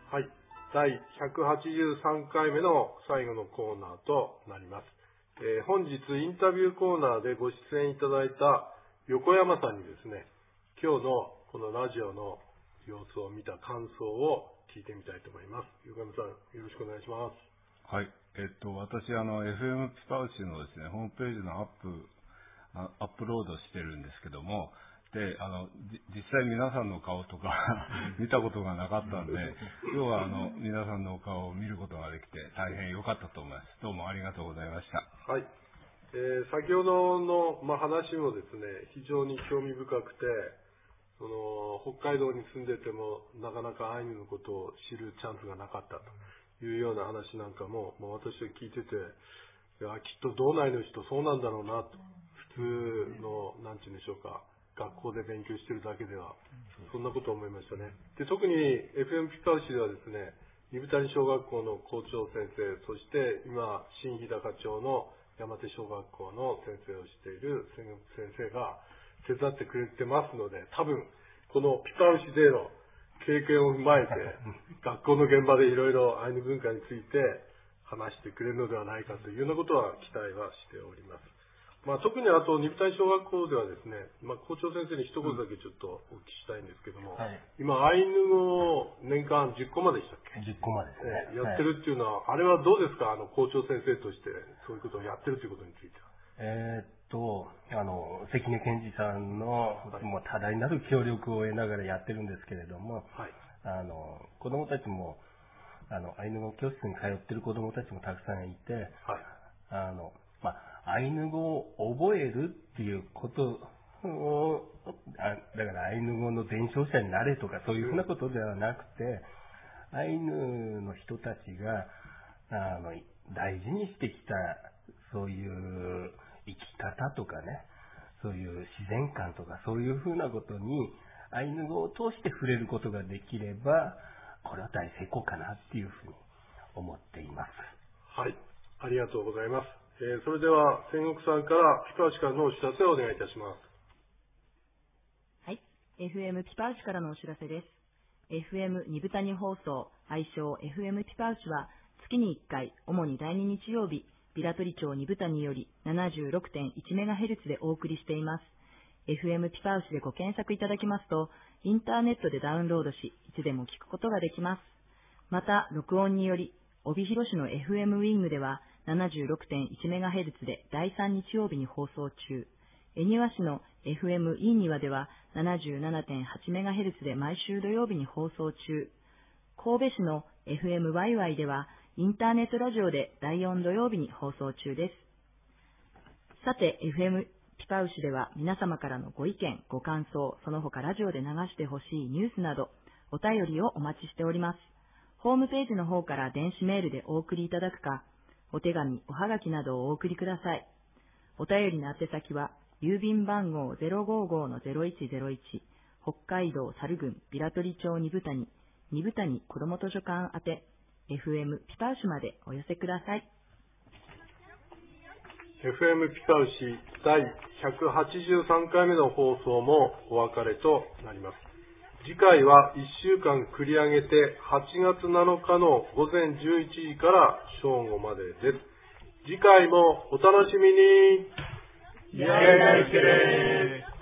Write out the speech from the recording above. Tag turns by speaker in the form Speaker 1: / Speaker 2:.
Speaker 1: はい。第183回目の最後のコーナーとなります。本日インタビューコーナーでご出演いただいた横山さんにですね、今日のこのラジオの様子を見た感想を聞いてみたいと思います。横山さん、よろしくお願いします。
Speaker 2: はい。私、FM ピパウチのですね、ホームページのアップロードしてるんですけども、で、実際皆さんの顔とか見たことがなかったんで、今日は皆さんのお顔を見ることができて大変良かったと思います。どうもありがとうございました。
Speaker 1: はい。先ほどの、話もですね、非常に興味深くて、北海道に住んでてもなかなかアイヌのことを知るチャンスがなかったというような話なんかも、私は聞いてて、いや、きっと道内の人そうなんだろうなと、普通の、なんていうんでしょうか、学校で勉強してるだけでは、そんなことを思いましたね。で、特に FM ピカウ市ではですね、二部谷小学校の校長先生、そして今、新日高町の山手小学校の先生をしている先生が手伝ってくれてますので、多分、このピカウ市での経験を踏まえて、学校の現場でいろいろアイヌ文化について話してくれるのではないかというようなことは期待はしております。特にあと、二部谷小学校ではですね、校長先生に一言だけちょっとお聞きしたいんですけども、今、アイヌ語を年間10コマでしたっけ？
Speaker 3: 10コマですね。
Speaker 1: やってるっていうのは、あれはどうですか？校長先生として、そういうことをやってるということについては。
Speaker 3: 関根健二さんの、多大なる協力を得ながらやってるんですけれども、子供たちも、アイヌ語教室に通ってる子供たちもたくさんいて、アイヌ語を覚えるっていうことを、だからアイヌ語の伝承者になれとかそういうふうなことではなくて、アイヌの人たちが大事にしてきたそういう生き方とかね、そういう自然観とかそういうふうなことにアイヌ語を通して触れることができれば、これは大成功かなっていうふうに思っています。
Speaker 1: はい、ありがとうございます。それでは仙石さんからピパウチからのお知らせをお願いいたします。
Speaker 4: はい、FM ピパウチからのお知らせです。FM 二部谷放送、愛称 FM ピパウチは月に1回、主に第2日曜日、ビラトリ町二部谷より 76.1MHz でお送りしています。FM ピパウチでご検索いただきますと、インターネットでダウンロードし、いつでも聞くことができます。また、録音により、帯広市の FM ウィングでは 76.1MHz で第3日曜日に放送中。恵庭市の FM イーニワでは 77.8MHz で毎週土曜日に放送中。神戸市の FM ワイワイではインターネットラジオで第4土曜日に放送中です。さて、FM ピパウシでは皆様からのご意見、ご感想、その他ラジオで流してほしいニュースなど、お便りをお待ちしております。ホームページの方から電子メールでお送りいただくか、お手紙、おはがきなどをお送りください。お便りの宛先は、郵便番号 055-0101、北海道猿郡ビラトリ町二部谷子ども図書館宛て、FM ピパウシまでお寄せください。
Speaker 1: FM ピパウシ第183回目の放送もお別れとなります。次回は1週間繰り上げて8月7日の午前11時から正午までです。次回もお楽しみに。
Speaker 5: やれないけれ